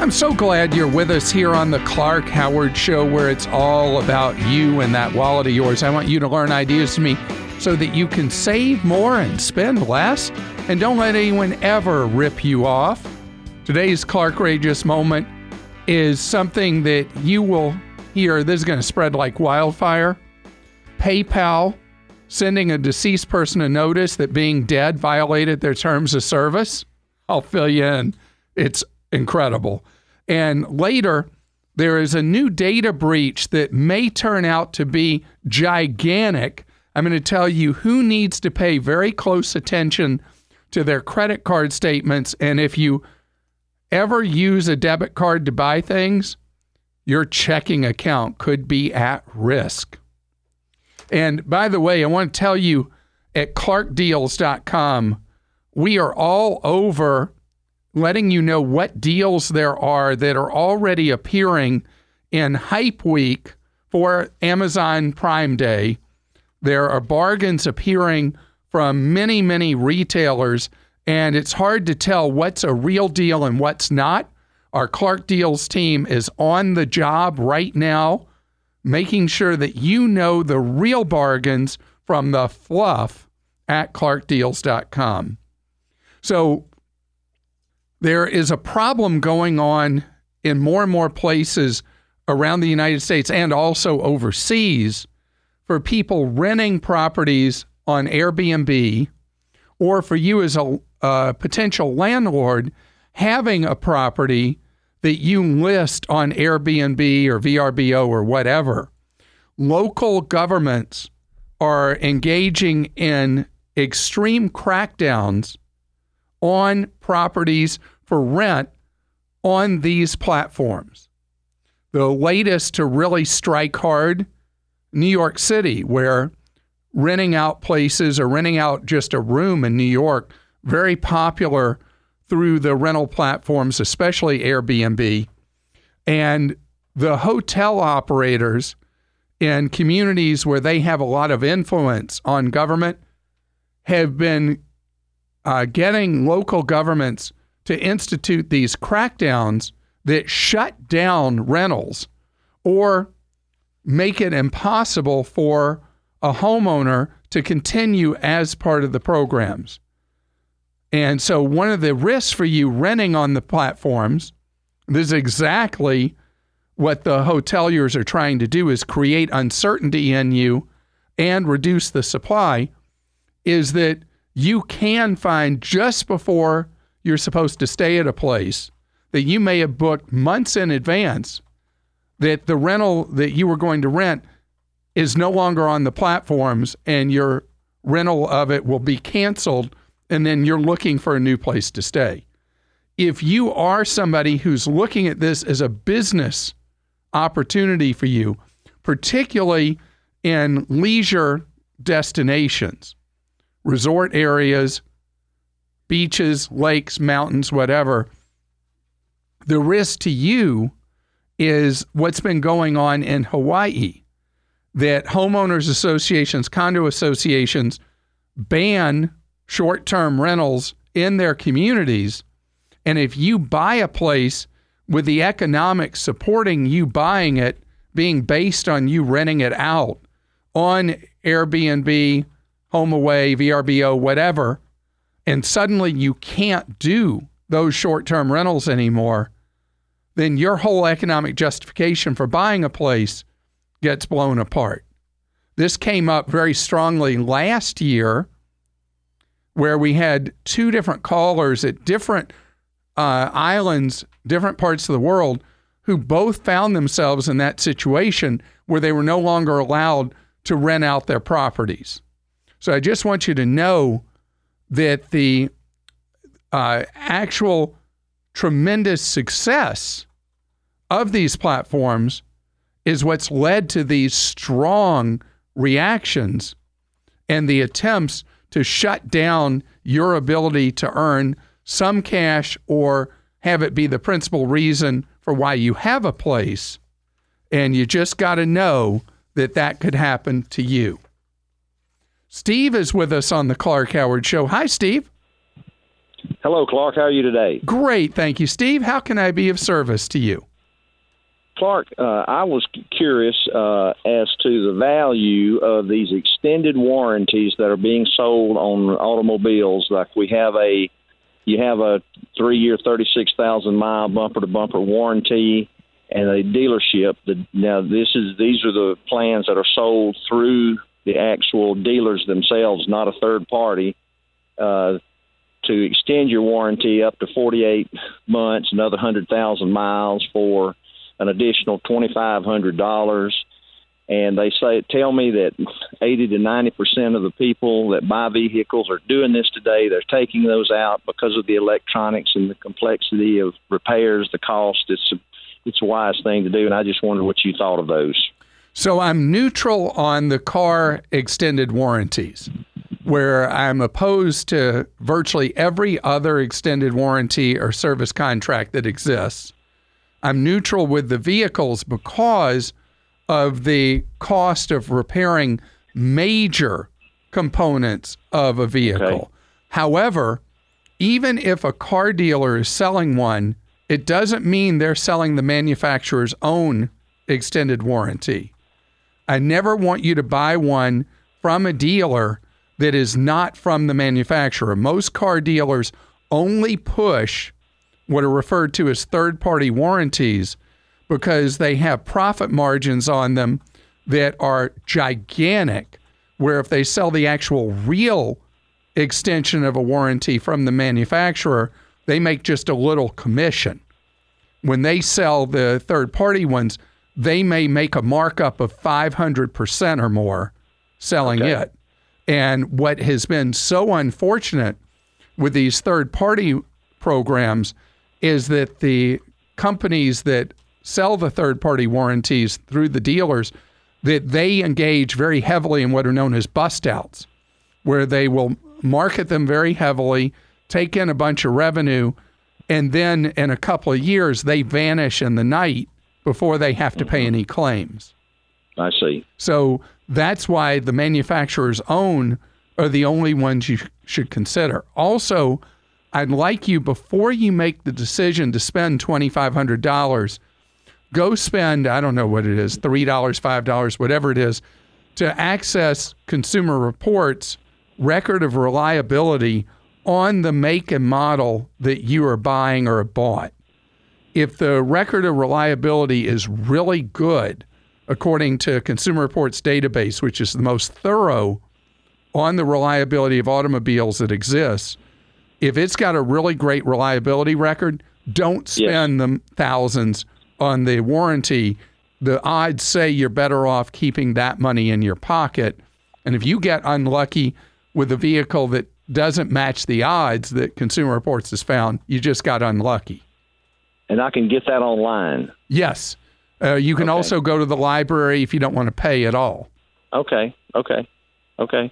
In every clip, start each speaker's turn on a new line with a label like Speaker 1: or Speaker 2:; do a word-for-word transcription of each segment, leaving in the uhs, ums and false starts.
Speaker 1: I'm so glad you're with us here on the Clark Howard Show, where it's all about you and that wallet of yours. I want you to learn ideas from me so that you can save more and spend less, and don't let anyone ever rip you off. Today's Clarkrageous moment is something that you will hear. This is going to spread like wildfire. PayPal sending a deceased person a notice that being dead violated their terms of service. I'll fill you in. It's incredible. And later, there is a new data breach that may turn out to be gigantic. I'm going to tell you who needs to pay very close attention to their credit card statements. And if you ever use a debit card to buy things, your checking account could be at risk. And by the way, I want to tell you at clark deals dot com, we are all over letting you know what deals there are that are already appearing in Hype Week for Amazon Prime Day. There are bargains appearing from many, many retailers, and it's hard to tell what's a real deal and what's not. Our Clark Deals team is on the job right now, making sure that you know the real bargains from the fluff at clark deals dot com. So there is a problem going on in more and more places around the United States and also overseas for people renting properties on Airbnb, or for you as a, a potential landlord having a property that you list on Airbnb or V R B O or whatever. Local governments are engaging in extreme crackdowns on properties for rent on these platforms. The latest to really strike hard, New York City, where renting out places or renting out just a room in New York, very popular through the rental platforms, especially Airbnb. And the hotel operators in communities where they have a lot of influence on government have been uh, getting local governments to institute these crackdowns that shut down rentals or make it impossible for a homeowner to continue as part of the programs. And so one of the risks for you renting on the platforms, this is exactly what the hoteliers are trying to do, is create uncertainty in you and reduce the supply, is that you can find just before you're supposed to stay at a place that you may have booked months in advance that the rental that you were going to rent is no longer on the platforms and your rental of it will be canceled, and then you're looking for a new place to stay. If you are somebody who's looking at this as a business opportunity for you, particularly in leisure destinations, resort areas, beaches, lakes, mountains, whatever, the risk to you is what's been going on in Hawaii, that homeowners associations, condo associations ban short-term rentals in their communities. And if you buy a place with the economics supporting you buying it, being based on you renting it out on Airbnb, HomeAway, V R B O, whatever, and suddenly you can't do those short-term rentals anymore, then your whole economic justification for buying a place gets blown apart. This came up very strongly last year, where we had two different callers at different uh, islands, different parts of the world, who both found themselves in that situation where they were no longer allowed to rent out their properties. So I just want you to know that the uh, actual tremendous success of these platforms is what's led to these strong reactions and the attempts to shut down your ability to earn some cash or have it be the principal reason for why you have a place. And you just got to know that that could happen to you. Steve is with us on the Clark Howard Show. Hi, Steve.
Speaker 2: Hello, Clark. How are you today?
Speaker 1: Great, thank you, Steve. How can I be of service to you?
Speaker 2: Clark, uh, I was curious uh, as to the value of these extended warranties that are being sold on automobiles. Like we have a, you have a three-year, thirty-six thousand mile bumper-to-bumper warranty, and a dealership. The, now, this is these are the plans that are sold through the actual dealers themselves, not a third party. Uh, to extend your warranty up to forty-eight months, another one hundred thousand miles for an additional twenty-five hundred dollars. And they say, tell me that eighty to ninety percent of the people that buy vehicles are doing this today. They're taking those out because of the electronics and the complexity of repairs, the cost. It's a, it's a wise thing to do, and I just wondered what you thought of those.
Speaker 1: So I'm neutral on the car extended warranties, where I'm opposed to virtually every other extended warranty or service contract that exists. I'm neutral with the vehicles because of the cost of repairing major components of a vehicle. Okay. However, even if a car dealer is selling one, it doesn't mean they're selling the manufacturer's own extended warranty. I never want you to buy one from a dealer that is not from the manufacturer. Most car dealers only push what are referred to as third-party warranties because they have profit margins on them that are gigantic, where if they sell the actual real extension of a warranty from the manufacturer, they make just a little commission. When they sell the third-party ones, they may make a markup of five hundred percent or more selling okay. it. And what has been so unfortunate with these third-party programs is that the companies that sell the third-party warranties through the dealers, that they engage very heavily in what are known as bust-outs, where they will market them very heavily, take in a bunch of revenue, and then in a couple of years, they vanish in the night before they have to pay any claims.
Speaker 2: I see.
Speaker 1: So that's why the manufacturer's own are the only ones you sh- should consider. Also, I'd like you, before you make the decision to spend twenty-five hundred dollars, go spend, I don't know what it is, three dollars, five dollars, whatever it is, to access Consumer Reports' record of reliability on the make and model that you are buying or have bought. If the record of reliability is really good, according to Consumer Reports database, which is the most thorough on the reliability of automobiles that exists, if it's got a really great reliability record, don't spend yes. the thousands on the warranty. The odds say you're better off keeping that money in your pocket. And if you get unlucky with a vehicle that doesn't match the odds that Consumer Reports has found, you just got unlucky.
Speaker 2: And I can get that online?
Speaker 1: Yes. Uh, you can okay. also go to the library if you don't want to pay at all.
Speaker 2: Okay, okay, okay.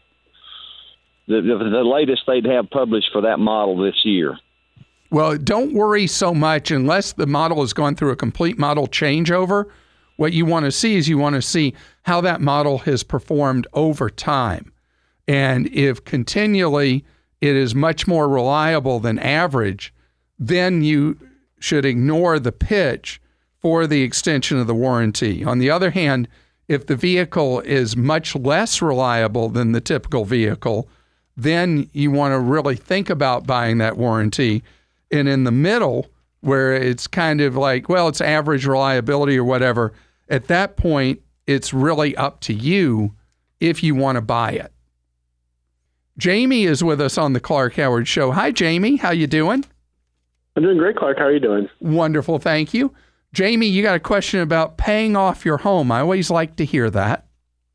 Speaker 2: The, the, the latest they'd have published for that model this year.
Speaker 1: Well, don't worry so much unless the model has gone through a complete model changeover. What you want to see is you want to see how that model has performed over time. And if continually it is much more reliable than average, then you should ignore the pitch for the extension of the warranty. On the other hand, if the vehicle is much less reliable than the typical vehicle, then you want to really think about buying that warranty. And in the middle, where it's kind of like, well, it's average reliability or whatever, at that point, it's really up to you if you want to buy it. Jamie is with us on the Clark Howard Show. Hi, Jamie. How you doing?
Speaker 3: I'm doing great, Clark. How are you doing?
Speaker 1: Wonderful, thank you. Jamie, you got a question about paying off your home. I always like to hear that.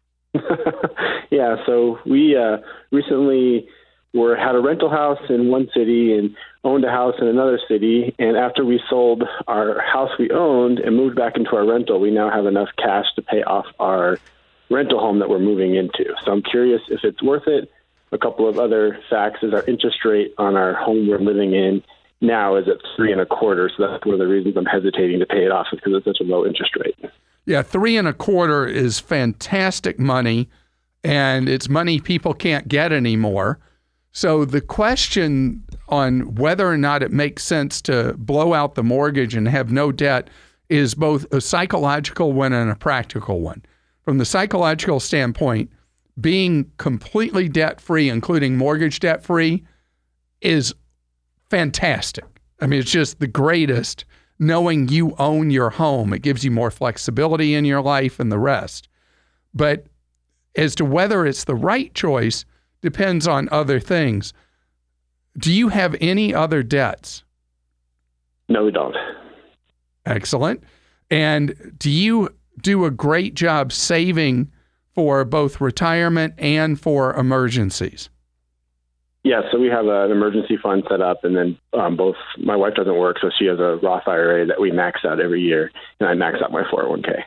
Speaker 3: Yeah, so we uh, recently were had a rental house in one city and owned a house in another city. And after we sold our house we owned and moved back into our rental, we now have enough cash to pay off our rental home that we're moving into. So I'm curious if it's worth it. A couple of other facts is our interest rate on our home we're living in now is at three and a quarter. So that's one of the reasons I'm hesitating to pay it off, is because it's such a low interest rate.
Speaker 1: Yeah, three and a quarter is fantastic money, and it's money people can't get anymore. So the question on whether or not it makes sense to blow out the mortgage and have no debt is both a psychological one and a practical one. From the psychological standpoint, being completely debt-free, including mortgage debt-free, is fantastic. I mean, it's just the greatest, knowing you own your home. It gives you more flexibility in your life and the rest. But as to whether it's the right choice depends on other things. Do you have any other debts?
Speaker 3: No, we don't.
Speaker 1: Excellent. And do you do a great job saving for both retirement and for emergencies?
Speaker 3: Yeah, so we have an emergency fund set up, and then um, both my wife doesn't work, so she has a Roth I R A that we max out every year, and I max out my four oh one k.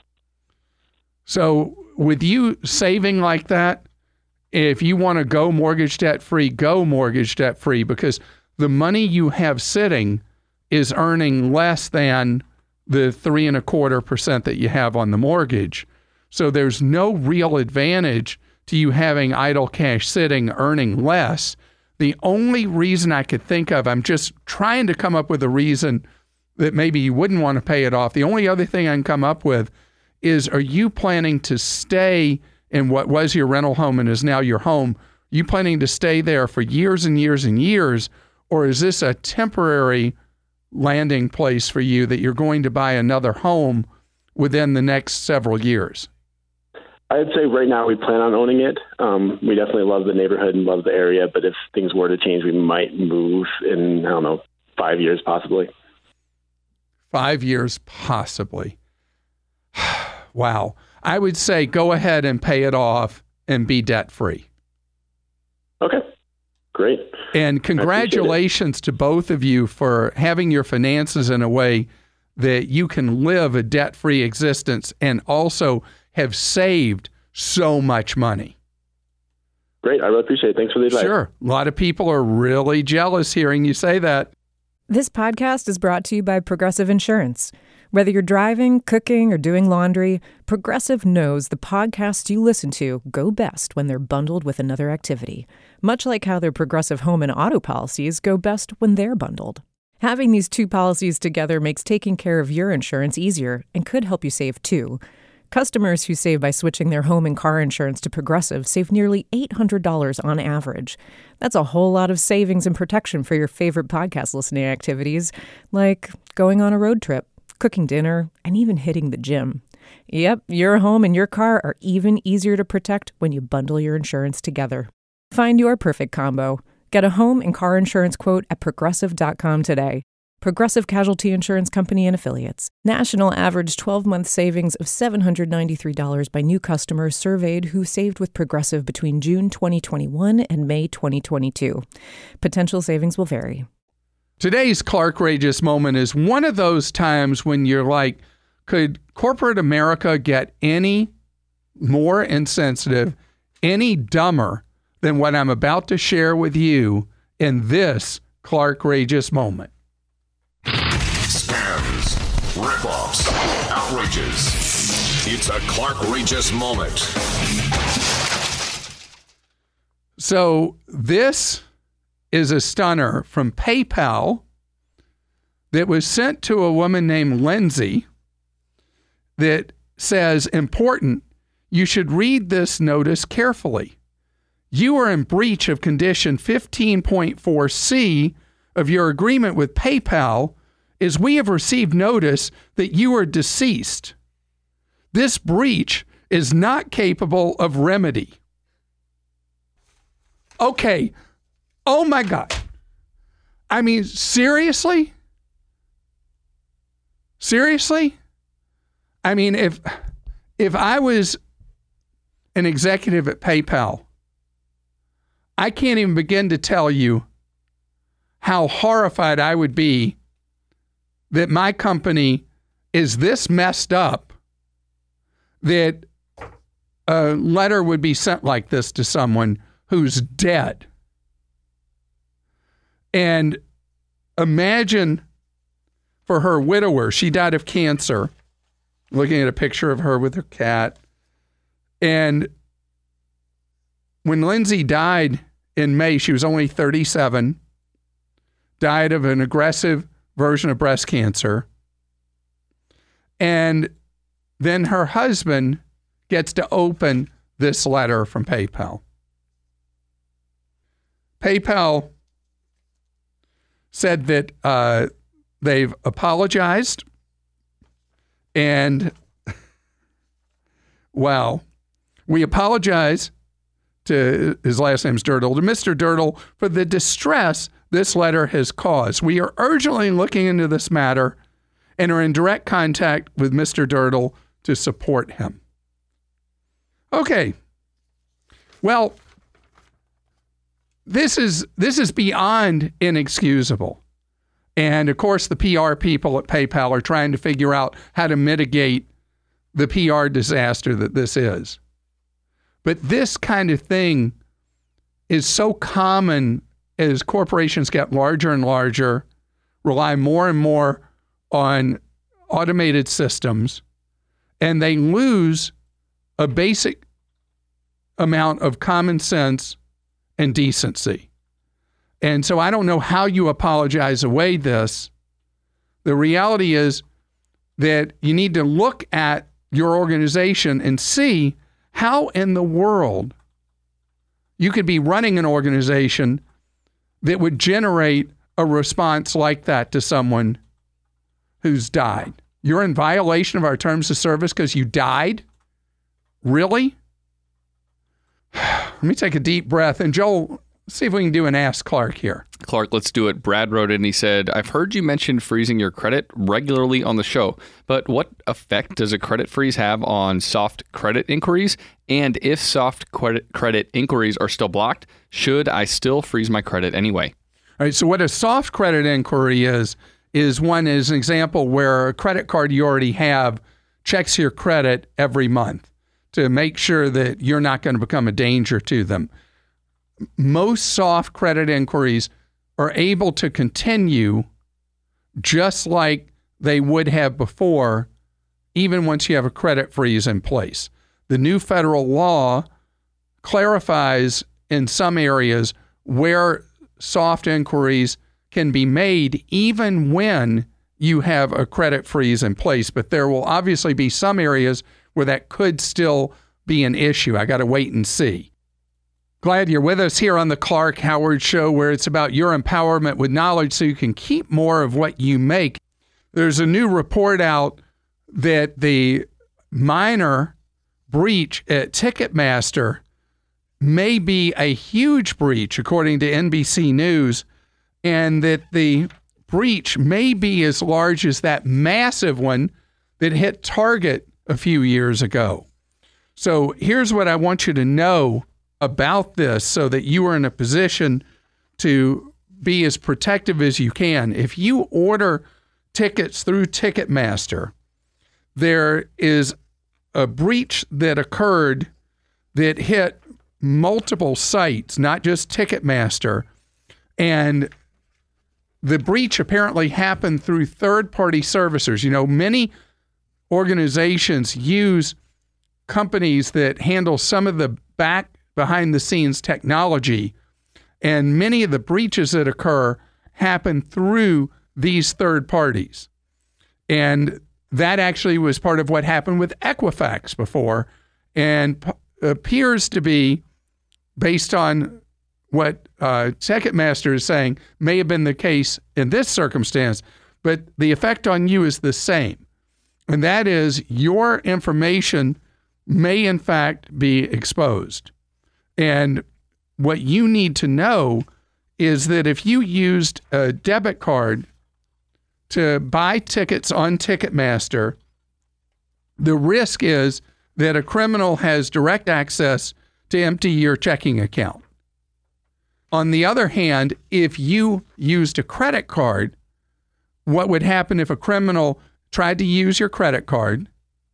Speaker 1: So with you saving like that, if you want to go mortgage debt free, go mortgage debt free, because the money you have sitting is earning less than the three and a quarter percent that you have on the mortgage. So there's no real advantage to you having idle cash sitting earning less. The only reason I could think of, I'm just trying to come up with a reason that maybe you wouldn't want to pay it off. The only other thing I can come up with is, are you planning to stay in what was your rental home and is now your home? Are you planning to stay there for years and years and years? Or is this a temporary landing place for you that you're going to buy another home within the next several years?
Speaker 3: I'd say right now we plan on owning it. Um, we definitely love the neighborhood and love the area, but if things were to change, we might move in, I don't know, five years possibly.
Speaker 1: Five years possibly. Wow. I would say go ahead and pay it off and be debt-free.
Speaker 3: Okay, great.
Speaker 1: And congratulations to both of you for having your finances in a way that you can live a debt-free existence and also have saved so much money.
Speaker 3: Great. I really appreciate it. Thanks for the advice.
Speaker 1: Sure. A lot of people are really jealous hearing you say that.
Speaker 4: This podcast is brought to you by Progressive Insurance. Whether you're driving, cooking, or doing laundry, Progressive knows the podcasts you listen to go best when they're bundled with another activity, much like how their Progressive home and auto policies go best when they're bundled. Having these two policies together makes taking care of your insurance easier and could help you save too. Customers who save by switching their home and car insurance to Progressive save nearly eight hundred dollars on average. That's a whole lot of savings and protection for your favorite podcast listening activities, like going on a road trip, cooking dinner, and even hitting the gym. Yep, your home and your car are even easier to protect when you bundle your insurance together. Find your perfect combo. Get a home and car insurance quote at progressive dot com today. Progressive Casualty Insurance Company and Affiliates. National average twelve-month savings of seven hundred ninety-three dollars by new customers surveyed who saved with Progressive between June twenty twenty-one and May twenty twenty-two. Potential savings will vary.
Speaker 1: Today's Clark-rageous moment is one of those times when you're like, could corporate America get any more insensitive, any dumber than what I'm about to share with you in this Clark-rageous moment?
Speaker 5: Scams, rip-offs, outrages. It's a Clark-rageous moment.
Speaker 1: So this is a stunner from PayPal that was sent to a woman named Lindsay that says, important, you should read this notice carefully. You are in breach of condition fifteen point four C of your agreement with PayPal, as we have received notice that you are deceased. This breach is not capable of remedy. Okay. Oh my God. I mean, seriously? Seriously? I mean, if if I was an executive at PayPal, I can't even begin to tell you how horrified I would be that my company is this messed up that a letter would be sent like this to someone who's dead. And imagine for her widower, she died of cancer, looking at a picture of her with her cat. And when Lindsay died in May. She was only thirty-seven, died of an aggressive version of breast cancer. And then her husband gets to open this letter from PayPal. PayPal said that uh, they've apologized and, well, we apologize to, his last name's Dirtle, to Mister Dirtle for the distress this letter has caused. We are urgently looking into this matter and are in direct contact with Mister Dirtle to support him. Okay. Well, this is this is beyond inexcusable. And of course, the P R people at PayPal are trying to figure out how to mitigate the P R disaster that this is. But this kind of thing is so common as corporations get larger and larger, rely more and more on automated systems, and they lose a basic amount of common sense and decency. And so I don't know how you apologize away this. The reality is that you need to look at your organization and see how in the world you could be running an organization that would generate a response like that to someone who's died. You're in violation of our terms of service because you died? Really? Let me take a deep breath. And Joel, let's see if we can do an Ask Clark here.
Speaker 6: Clark, let's do it. Brad wrote in, he said, I've heard you mention freezing your credit regularly on the show, but what effect does a credit freeze have on soft credit inquiries? And if soft credit, credit inquiries are still blocked, should I still freeze my credit anyway?
Speaker 1: All right, so what a soft credit inquiry is, is one is an example where a credit card you already have checks your credit every month to make sure that you're not going to become a danger to them. Most soft credit inquiries are able to continue just like they would have before, even once you have a credit freeze in place. The new federal law clarifies in some areas where soft inquiries can be made even when you have a credit freeze in place, but there will obviously be some areas where that could still be an issue. I got to wait and see. Glad you're with us here on the Clark Howard Show, where it's about your empowerment with knowledge so you can keep more of what you make. There's a new report out that the minor breach at Ticketmaster may be a huge breach, according to N B C News, and that the breach may be as large as that massive one that hit Target a few years ago. So here's what I want you to know about this so that you are in a position to be as protective as you can. If you order tickets through Ticketmaster, there is a breach that occurred that hit multiple sites, not just Ticketmaster. And the breach apparently happened through third-party servicers. You know, many organizations use companies that handle some of the back behind-the-scenes technology, and many of the breaches that occur happen through these third parties. And that actually was part of what happened with Equifax before, and p- appears to be, based on what uh, Ticketmaster is saying, may have been the case in this circumstance, but the effect on you is the same. And that is your information may in fact be exposed. And what you need to know is that if you used a debit card to buy tickets on Ticketmaster, the risk is that a criminal has direct access to empty your checking account. On the other hand, if you used a credit card, what would happen if a criminal tried to use your credit card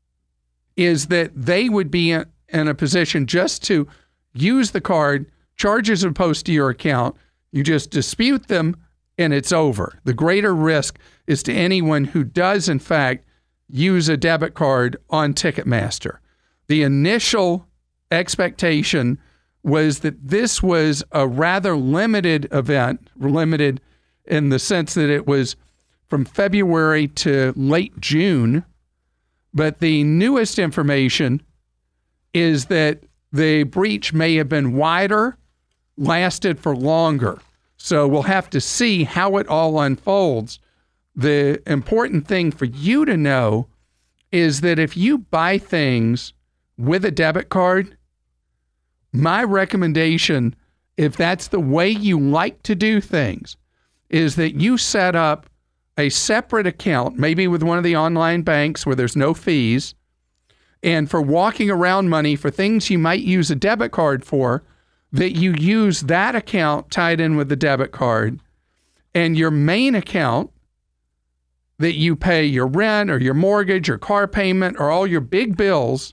Speaker 1: is that they would be in, in a position just to use the card, charges are posted to your account, you just dispute them, and it's over. The greater risk is to anyone who does, in fact, use a debit card on Ticketmaster. The initial expectation was that this was a rather limited event, limited in the sense that it was from February to late June. But the newest information is that the breach may have been wider, lasted for longer. So we'll have to see how it all unfolds. The important thing for you to know is that if you buy things with a debit card, my recommendation, if that's the way you like to do things, is that you set up a separate account, maybe with one of the online banks where there's no fees, and for walking around money for things you might use a debit card for, that you use that account tied in with the debit card, and your main account that you pay your rent or your mortgage or car payment or all your big bills,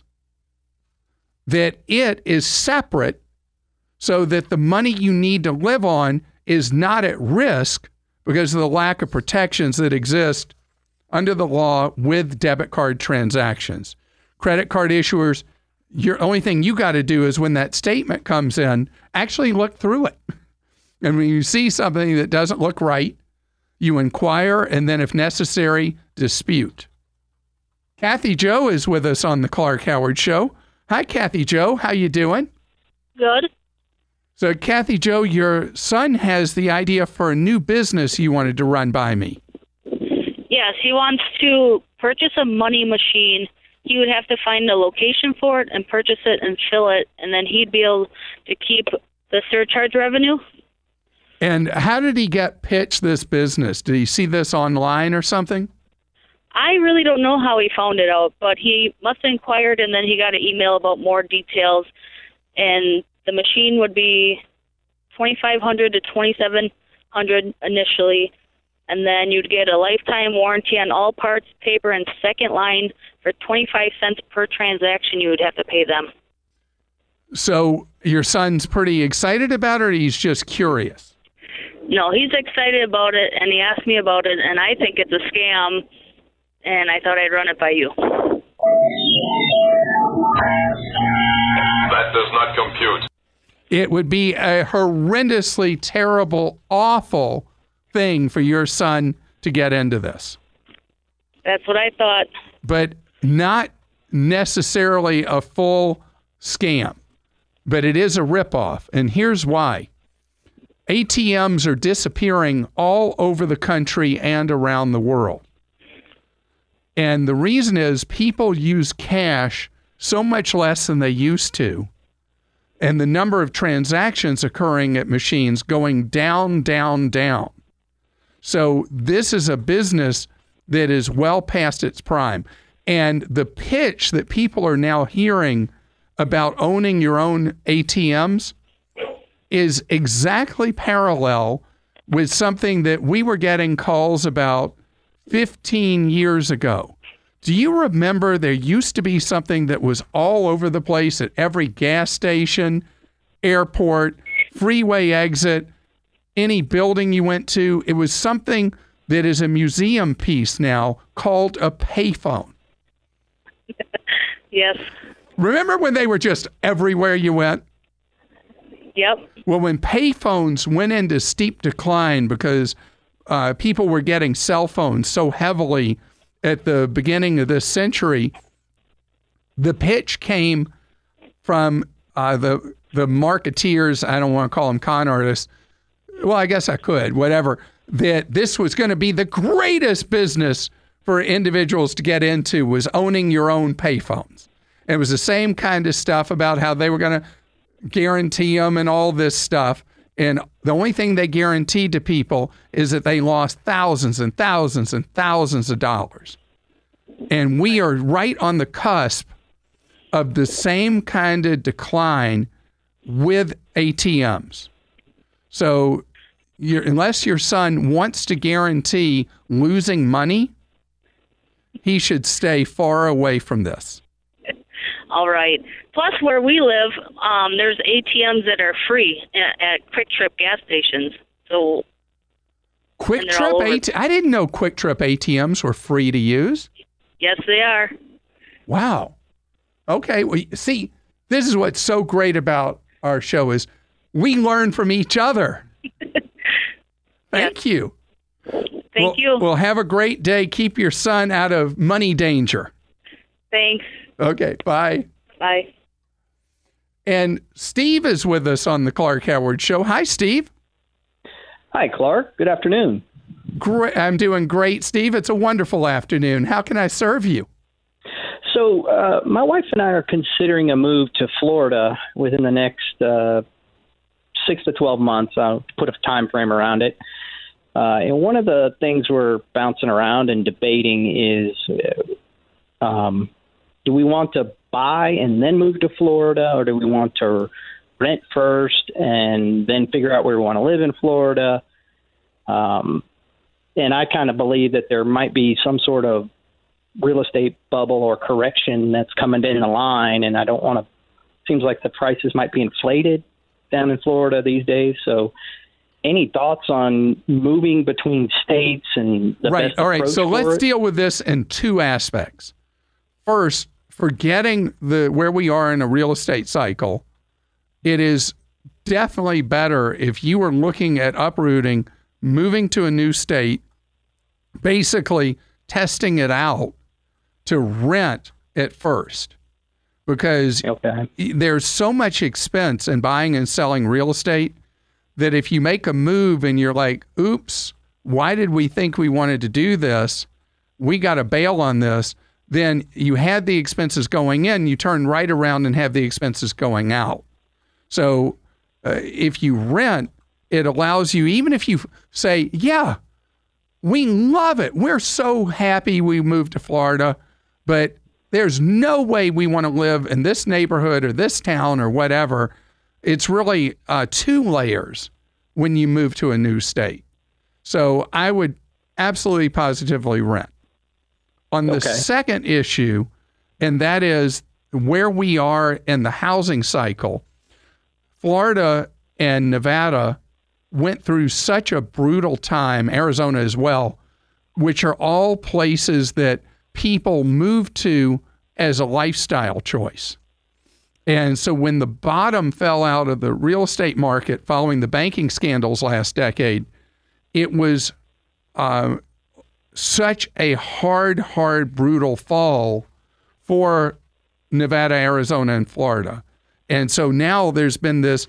Speaker 1: that it is separate so that the money you need to live on is not at risk because of the lack of protections that exist under the law with debit card transactions. Credit card issuers, your only thing you got to do is when that statement comes in, actually look through it. And when you see something that doesn't look right, you inquire and then, if necessary, dispute. Kathy Jo is with us on the Clark Howard Show. Hi, Kathy Jo. How you doing?
Speaker 7: Good.
Speaker 1: So, Kathy Jo, your son has the idea for a new business you wanted to run by me.
Speaker 7: Yes, he wants to purchase a money machine. He would have to find a location for it and purchase it and fill it, and then he'd be able to keep the surcharge revenue.
Speaker 1: And how did he get pitched this business? Did he see this online or something?
Speaker 7: I really don't know how he found it out, but he must have inquired, and then he got an email about more details. And the machine would be twenty-five hundred dollars to twenty-seven hundred dollars initially, and then you'd get a lifetime warranty on all parts, paper, and second line for twenty-five cents per transaction you would have to pay them.
Speaker 1: So your son's pretty excited about it, or he's just curious?
Speaker 7: No, he's excited about it, and he asked me about it, and I think it's a scam, and I thought I'd run it by you.
Speaker 5: That does not compute.
Speaker 1: It would be a horrendously terrible, awful thing for your son to get into this.
Speaker 7: That's what I thought.
Speaker 1: But not necessarily a full scam. But it is a ripoff, and here's why. A T Ms are disappearing all over the country and around the world. And the reason is people use cash so much less than they used to, and the number of transactions occurring at machines going down, down, down. So this is a business that is well past its prime. And the pitch that people are now hearing about owning your own A T Ms is exactly parallel with something that we were getting calls about fifteen years ago. Do you remember there used to be something that was all over the place at every gas station, airport, freeway exit, any building you went to? It was something that is a museum piece now called a payphone.
Speaker 7: Yes.
Speaker 1: Remember when they were just everywhere you went?
Speaker 7: Yep.
Speaker 1: Well, when payphones went into steep decline because uh, people were getting cell phones so heavily at the beginning of this century, the pitch came from uh, the the marketeers. I don't want to call them con artists. Well, I guess I could, whatever, that this was going to be the greatest business for individuals to get into, was owning your own payphones. It was the same kind of stuff about how they were going to guarantee them and all this stuff. And the only thing they guaranteed to people is that they lost thousands and thousands and thousands of dollars. And we are right on the cusp of the same kind of decline with A T Ms. So you're, unless your son wants to guarantee losing money, he should stay far away from this.
Speaker 7: All right. Plus, where we live, um, there's A T Ms that are free at, at Quick Trip gas stations. So,
Speaker 1: Quick Trip A T Ms? I didn't know Quick Trip A T Ms were free to use.
Speaker 7: Yes, they are.
Speaker 1: Wow. Okay. Well, see, this is what's so great about our show is we learn from each other. Thank
Speaker 7: Yes.
Speaker 1: you.
Speaker 7: Thank
Speaker 1: well,
Speaker 7: you.
Speaker 1: Well, have a great day. Keep your son out of money danger.
Speaker 7: Thanks.
Speaker 1: Okay, bye.
Speaker 7: Bye.
Speaker 1: And Steve is with us on the Clark Howard Show. Hi, Steve.
Speaker 8: Hi, Clark. Good afternoon.
Speaker 1: Great. I'm doing great, Steve. It's a wonderful afternoon. How can I serve you?
Speaker 8: So, uh, my wife and I are considering a move to Florida within the next uh, six to twelve months. I'll put a time frame around it. Uh, and one of the things we're bouncing around and debating is, uh, um, do we want to buy and then move to Florida, or do we want to rent first and then figure out where we want to live in Florida? Um, and I kind of believe that there might be some sort of real estate bubble or correction that's coming in the line, and I don't want to. Seems like the prices might be inflated down in Florida these days. So, any thoughts on moving between states and the
Speaker 1: right?
Speaker 8: best
Speaker 1: All right.
Speaker 8: approach
Speaker 1: So
Speaker 8: for
Speaker 1: let's
Speaker 8: it?
Speaker 1: deal with this in two aspects. First, forgetting the where we are in a real estate cycle, it is definitely better if you are looking at uprooting, moving to a new state, basically testing it out, to rent at first, because
Speaker 8: okay.
Speaker 1: there's so much expense in buying and selling real estate that if you make a move and you're like, oops, why did we think we wanted to do this? We got to bail on this. Then you had the expenses going in, you turn right around and have the expenses going out. So uh, if you rent, it allows you, even if you say, yeah, we love it. We're so happy we moved to Florida, but there's no way we want to live in this neighborhood or this town or whatever. It's really uh, two layers when you move to a new state. So I would absolutely positively rent. On the
Speaker 8: Okay.
Speaker 1: second issue, and that is where we are in the housing cycle, Florida and Nevada went through such a brutal time, Arizona as well, which are all places that people move to as a lifestyle choice. And so when the bottom fell out of the real estate market following the banking scandals last decade, it was uh, such a hard, hard, brutal fall for Nevada, Arizona, and Florida. And so now there's been this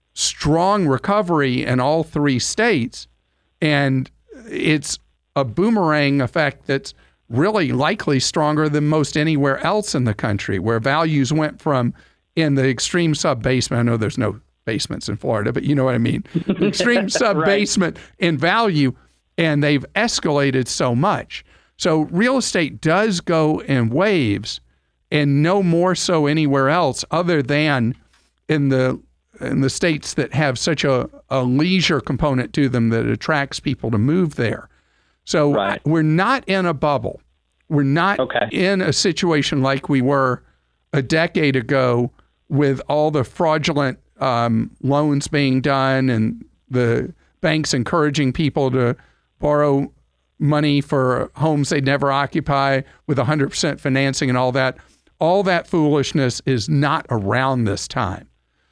Speaker 1: strong recovery in all three states, and it's a boomerang effect that's really likely stronger than most anywhere else in the country, where values went from in the extreme sub-basement. I know there's no basements in Florida, but you know what I mean. Extreme sub-basement in value, and they've escalated so much. So real estate does go in waves, and no more so anywhere else other than in the in the states that have such a, a leisure component to them that attracts people to move there. So
Speaker 8: Right.
Speaker 1: we're not in a bubble. We're not
Speaker 8: Okay.
Speaker 1: in a situation like we were a decade ago with all the fraudulent um, loans being done and the banks encouraging people to borrow money for homes they'd never occupy with one hundred percent financing and all that. All that foolishness is not around this time.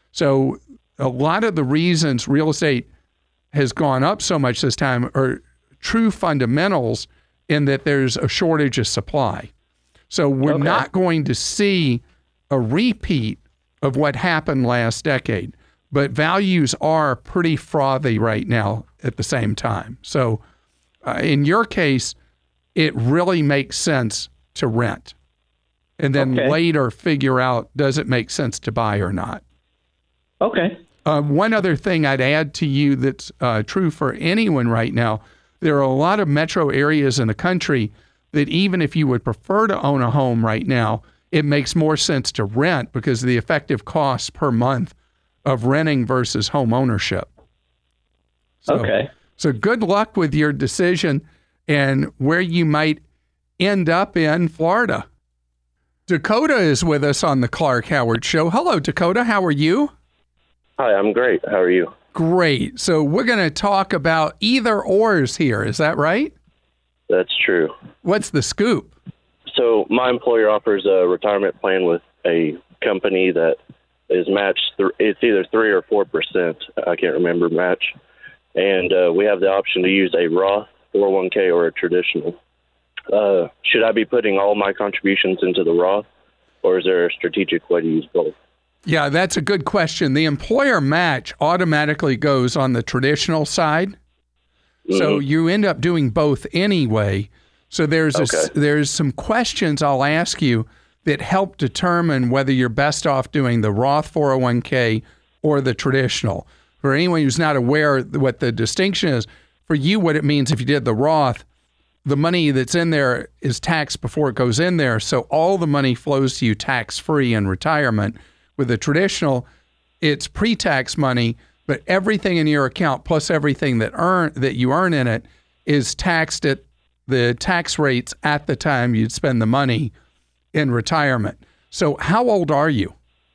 Speaker 1: So a lot of the reasons real estate has gone up so much this time are true fundamentals in that there's a shortage of supply. So we're
Speaker 8: Okay.
Speaker 1: not going to see a repeat of what happened last decade, but values are pretty frothy right now at the same time. So uh, in your case, it really makes sense to rent and then
Speaker 8: Okay.
Speaker 1: later figure out, does it make sense to buy or not?
Speaker 8: Okay.
Speaker 1: Uh, one other thing I'd add to you that's uh, true for anyone right now, there are a lot of metro areas in the country that even if you would prefer to own a home right now, it makes more sense to rent because of the effective cost per month of renting versus home ownership. So,
Speaker 8: Okay.
Speaker 1: So good luck with your decision and where you might end up in Florida. Dakota is with us on the Clark Howard Show. Hello, Dakota. How are you?
Speaker 9: Hi, I'm great. How are you?
Speaker 1: Great. So we're going to talk about either ors here. Is that right?
Speaker 9: That's true.
Speaker 1: What's the scoop?
Speaker 9: So my employer offers a retirement plan with a company that is matched. Th- it's either three or four percent. I can't remember match. And uh, we have the option to use a Roth four oh one k or a traditional. Uh, should I be putting all my contributions into the Roth, or is there a strategic way to use both?
Speaker 1: Yeah, that's a good question. The employer match automatically goes on the traditional side. Mm-hmm. So you end up doing both anyway. So there's okay. a, there's some questions I'll ask you that help determine whether you're best off doing the Roth four oh one k or the traditional. For anyone who's not aware what the distinction is, for you what it means if you did the Roth, the money that's in there is taxed before it goes in there, so all the money flows to you tax-free in retirement. With the traditional, it's pre-tax money, but everything in your account plus everything that earn that you earn in it is taxed at the tax rates at the time you'd spend the money in retirement. So how old are you?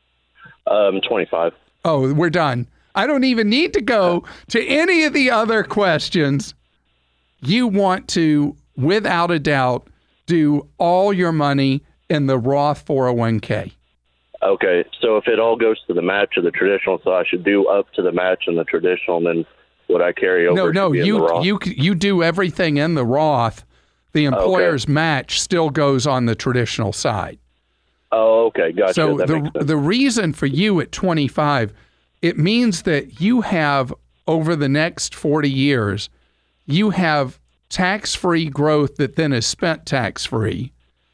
Speaker 9: Um, twenty-five.
Speaker 1: Oh, we're done. I don't even need to go to any of the other questions. You want to, without a doubt, do all your money in the Roth four oh one k.
Speaker 9: Okay, so if it all goes to the match of the traditional, so I should do up to the match in the traditional, and then would I carry over?
Speaker 1: No, no,
Speaker 9: to be
Speaker 1: you
Speaker 9: in the Roth?
Speaker 1: you you do everything in the Roth. The employer's okay. match still goes on the traditional side.
Speaker 9: Oh, okay, gotcha.
Speaker 1: So
Speaker 9: that
Speaker 1: the
Speaker 9: makes sense.
Speaker 1: the reason for you at twenty-five, it means that you have over the next forty years, you have tax-free growth that then is spent tax-free,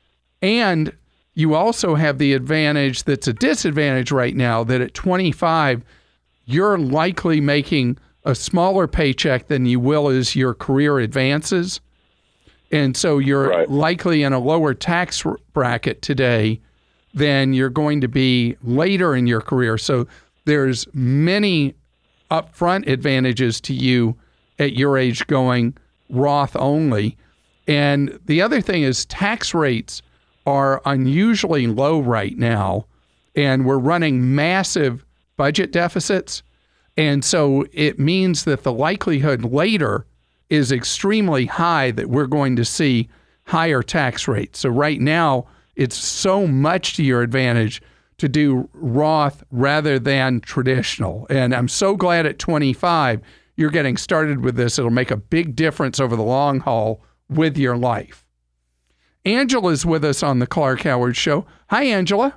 Speaker 1: and you also have the advantage that's a disadvantage right now, that at twenty-five, you're likely making a smaller paycheck than you will as your career advances. And so you're right. likely in a lower tax bracket today than you're going to be later in your career. So there's many upfront advantages to you at your age going Roth only. And the other thing is tax rates are unusually low right now, and we're running massive budget deficits. And so it means that the likelihood later is extremely high that we're going to see higher tax rates. So right now, it's so much to your advantage to do Roth rather than traditional. And I'm so glad at twenty-five, you're getting started with this. It'll make a big difference over the long haul with your life. Angela's with us on the Clark Howard Show. Hi, Angela.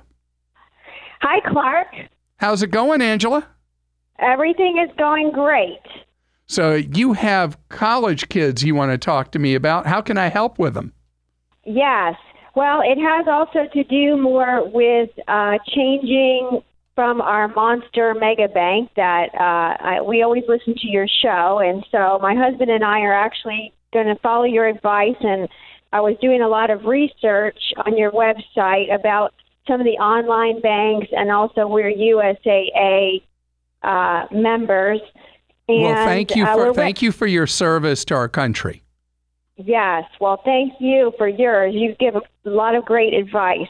Speaker 10: Hi, Clark.
Speaker 1: How's it going, Angela?
Speaker 10: Everything is going great.
Speaker 1: So you have college kids you want to talk to me about. How can I help with them?
Speaker 10: Yes. Well, it has also to do more with uh, changing from our monster mega bank that uh, I, we always listen to your show. And so my husband and I are actually going to follow your advice. And I was doing a lot of research on your website about some of the online banks, and also we're U S A A uh, members. And,
Speaker 1: well, thank you for
Speaker 10: uh,
Speaker 1: thank you for your service to our country.
Speaker 10: Yes, well, thank you for yours. You give a lot of great advice.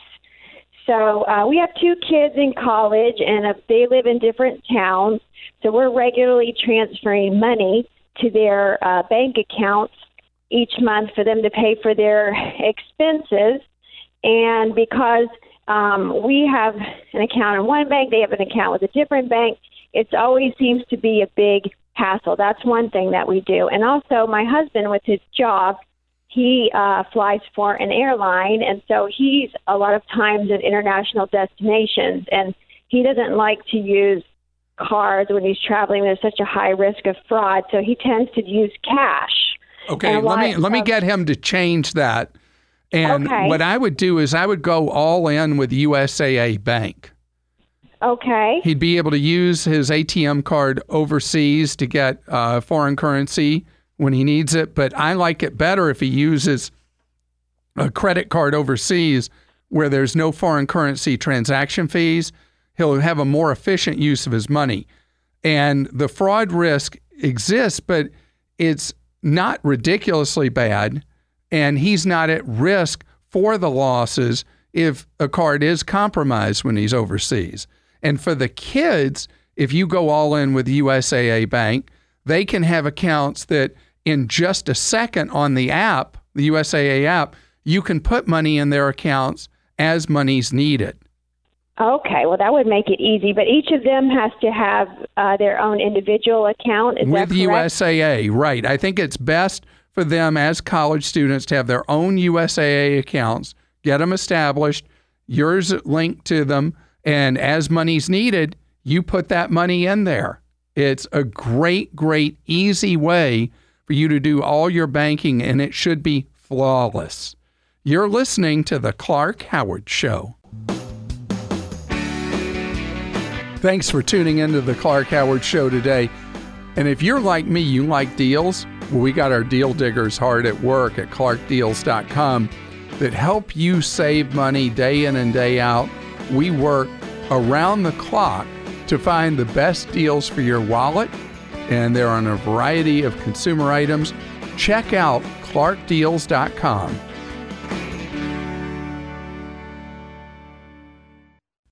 Speaker 10: So uh, we have two kids in college, and uh, they live in different towns. So we're regularly transferring money to their uh, bank accounts each month for them to pay for their expenses. And because um, we have an account in one bank, they have an account with a different bank, it always seems to be a big hassle. That's one thing that we do. And also my husband, with his job, he uh, flies for an airline, and so he's a lot of times at international destinations, and he doesn't like to use cards when he's traveling. There's such a high risk of fraud, so he tends to use cash.
Speaker 1: Okay, let me let me get him to change that. And
Speaker 10: okay.
Speaker 1: what I would do is I would go all in with U S A A Bank.
Speaker 10: Okay.
Speaker 1: He'd be able to use his A T M card overseas to get uh, foreign currency when he needs it, but I like it better if he uses a credit card overseas where there's no foreign currency transaction fees. He'll have a more efficient use of his money. And the fraud risk exists, but it's not ridiculously bad, and he's not at risk for the losses if a card is compromised when he's overseas. And for the kids, if you go all in with U S A A Bank, they can have accounts that in just a second on the app, the U S A A app, you can put money in their accounts as money's needed.
Speaker 10: Okay, well, that would make it easy. But each of them has to have uh, their own individual account. Is
Speaker 1: With
Speaker 10: that correct?
Speaker 1: U S A A, right. I think it's best for them as college students to have their own U S A A accounts, get them established, yours linked to them, and as money's needed, you put that money in there. It's a great, great, easy way for you to do all your banking, and it should be flawless. You're listening to The Clark Howard Show. Thanks for tuning into The Clark Howard Show today. And if you're like me, you like deals, well, we got our deal diggers hard at work at clark deals dot com that help you save money day in and day out. We work around the clock to find the best deals for your wallet, and they're on a variety of consumer items. Check out clark deals dot com.